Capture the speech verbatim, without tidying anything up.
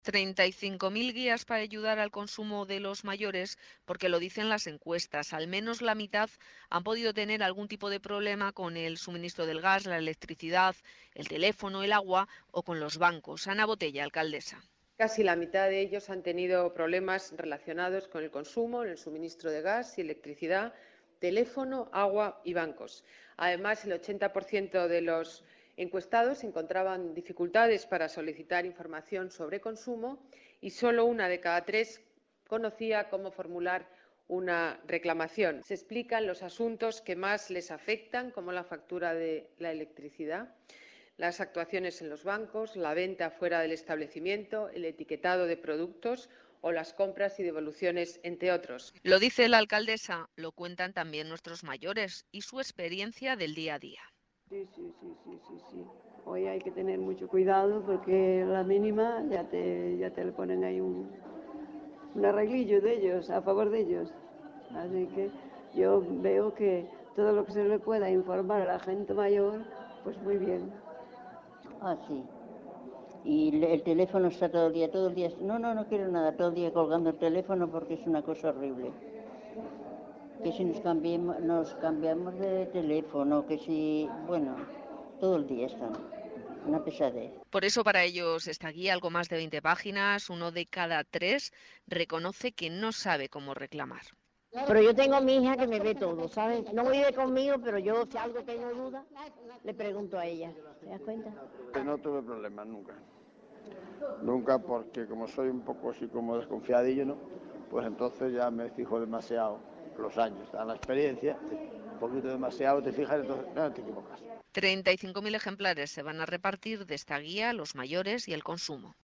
treinta y cinco mil guías para ayudar al consumo de los mayores, porque lo dicen las encuestas. Al menos la mitad han podido tener algún tipo de problema con el suministro del gas, la electricidad, el teléfono, el agua o con los bancos. Ana Botella, alcaldesa. Casi la mitad de ellos han tenido problemas relacionados con el consumo, el suministro de gas y electricidad, teléfono, agua y bancos. Además, el ochenta por ciento de los encuestados encontraban dificultades para solicitar información sobre consumo y solo una de cada tres conocía cómo formular una reclamación. Se explican los asuntos que más les afectan, como la factura de la electricidad, las actuaciones en los bancos, la venta fuera del establecimiento, el etiquetado de productos o las compras y devoluciones, entre otros. Lo dice la alcaldesa, lo cuentan también nuestros mayores y su experiencia del día a día. Sí, sí, sí, sí, sí, sí. Hoy hay que tener mucho cuidado porque la mínima ya te, ya te le ponen ahí un, un arreglillo de ellos, a favor de ellos. Así que yo veo que todo lo que se le pueda informar a la gente mayor, pues muy bien. Ah, sí. Y el teléfono está todo el día, todo el día. No, no, no quiero nada, todo el día colgando el teléfono porque es una cosa horrible. Que si nos cambiamos, nos cambiamos de teléfono, que si, bueno, todo el día están. Una pesadez. Por eso para ellos esta guía, algo más de veinte páginas, uno de cada tres reconoce que no sabe cómo reclamar. Pero yo tengo a mi hija que me ve todo, ¿sabes? No vive conmigo, pero yo si algo tengo duda, le pregunto a ella. ¿Te das cuenta? No tuve problemas nunca. Nunca porque como soy un poco así como desconfiadillo, ¿no? Pues entonces ya me fijo demasiado los años, a la experiencia, un poquito demasiado te fijas, entonces no te equivocas. treinta y cinco mil ejemplares se van a repartir de esta guía a los mayores y el consumo.